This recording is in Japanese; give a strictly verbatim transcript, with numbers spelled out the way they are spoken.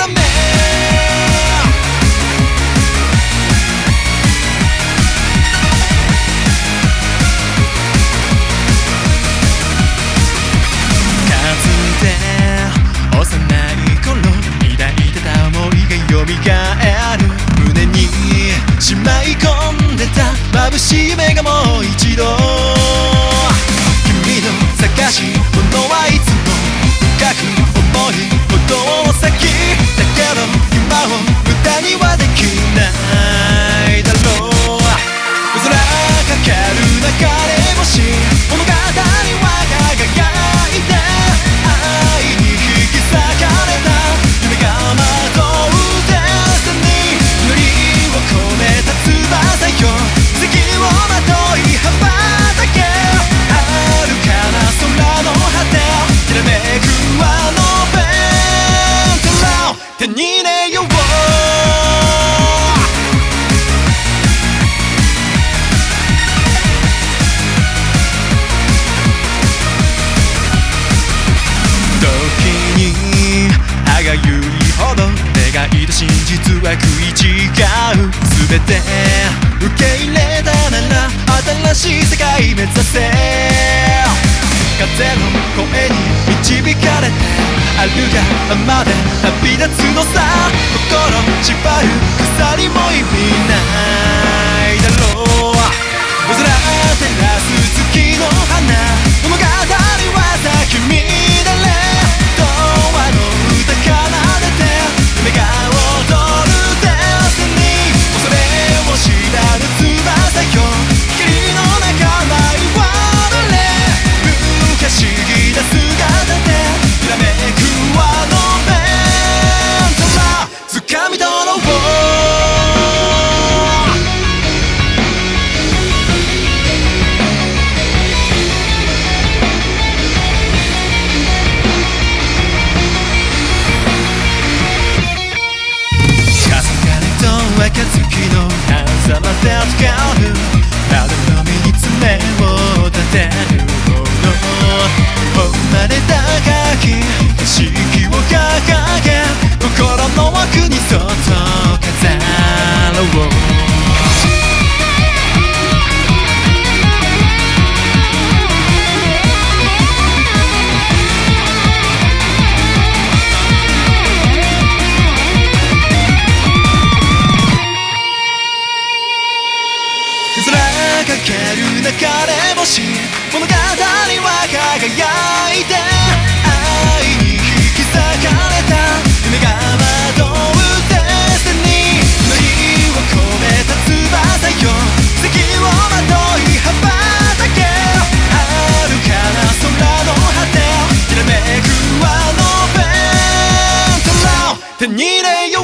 ため幼い頃抱いてた想いが蘇る胸にしまい込んでた眩しい夢がもう一度君の探し物はいつも深く重いほど先だけど今を無駄にはできないだろう空かける流れ星物語は輝いて愛に引き裂かれた夢がまとうデスティニー祈りを込めた翼よ奇跡をまとい羽ばたけ遥かな空の果てきらめくあのベントラを手に入れよう歯がゆいほど願いと真実は食い違う全て受け入れたなら新しい世界目指せ風の声に導かれてあるがままで旅立つのさ心縛る鎖も意味ないだろう夜空照らす月の花物語は咲き乱れ暁の狭間で使う窓の身に爪を立てるほど生まれた鍵意識を掲げ心の奥にそっと飾ろうかける流れ星物語は輝いて愛に引き裂かれた夢がまとうデスティニー祈りを込めた翼よ奇跡をまとい羽ばたけ遥かな空の果てきらめくあのベントラを手に入れよう